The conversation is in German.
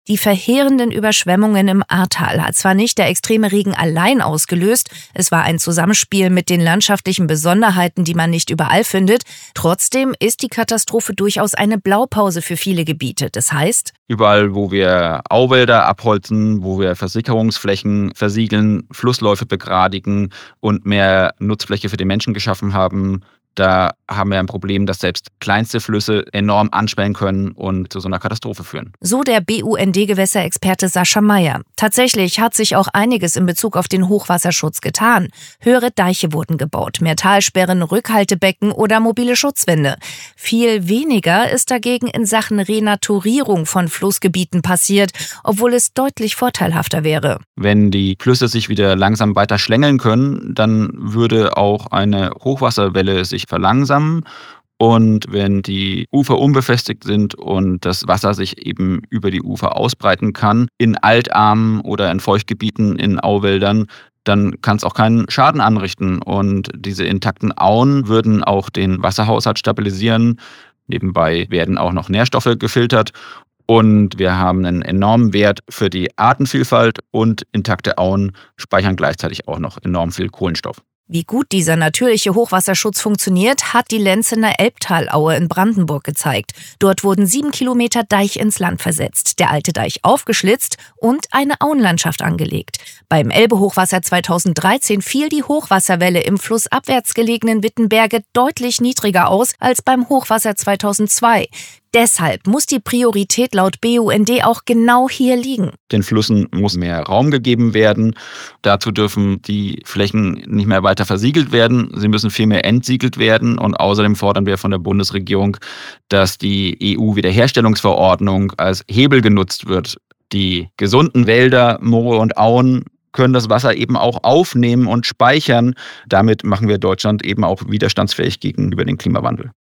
Die verheerenden Überschwemmungen im Ahrtal hat zwar nicht der extreme Regen allein ausgelöst, es war ein Zusammenspiel mit den landschaftlichen Besonderheiten, die man nicht überall findet. Trotzdem ist die Katastrophe durchaus eine Blaupause für viele Gebiete. Das heißt, überall, wo wir Auwälder abholzen, wo wir Versickerungsflächen versiegeln, Flussläufe begradigen und mehr Nutzfläche für die Menschen geschaffen haben, da haben wir ein Problem, dass selbst kleinste Flüsse enorm anschwellen können und zu so einer Katastrophe führen. So der BUND-Gewässerexperte Sascha Meyer. Tatsächlich hat sich auch einiges in Bezug auf den Hochwasserschutz getan. Höhere Deiche wurden gebaut, mehr Talsperren, Rückhaltebecken oder mobile Schutzwände. Viel weniger ist dagegen in Sachen Renaturierung von Flussgebieten passiert, obwohl es deutlich vorteilhafter wäre. Wenn die Flüsse sich wieder langsam weiter schlängeln können, dann würde auch eine Hochwasserwelle sich verlangsamen. Und wenn die Ufer unbefestigt sind und das Wasser sich eben über die Ufer ausbreiten kann, in altarmen oder in Feuchtgebieten, in Auwäldern, dann kann es auch keinen Schaden anrichten. Und diese intakten Auen würden auch den Wasserhaushalt stabilisieren. Nebenbei werden auch noch Nährstoffe gefiltert. Und wir haben einen enormen Wert für die Artenvielfalt und intakte Auen speichern gleichzeitig auch noch enorm viel Kohlenstoff. Wie gut dieser natürliche Hochwasserschutz funktioniert, hat die Lenzener Elbtalaue in Brandenburg gezeigt. Dort wurden 7 Kilometer Deich ins Land versetzt, der alte Deich aufgeschlitzt und eine Auenlandschaft angelegt. Beim Elbe-Hochwasser 2013 fiel die Hochwasserwelle im flussabwärts gelegenen Wittenberge deutlich niedriger aus als beim Hochwasser 2002. Deshalb muss die Priorität laut BUND auch genau hier liegen. Den Flüssen muss mehr Raum gegeben werden. Dazu dürfen die Flächen nicht mehr weiter versiegelt werden. Sie müssen vielmehr entsiegelt werden. Und außerdem fordern wir von der Bundesregierung, dass die EU-Wiederherstellungsverordnung als Hebel genutzt wird. Die gesunden Wälder, Moore und Auen können das Wasser eben auch aufnehmen und speichern. Damit machen wir Deutschland eben auch widerstandsfähig gegenüber dem Klimawandel.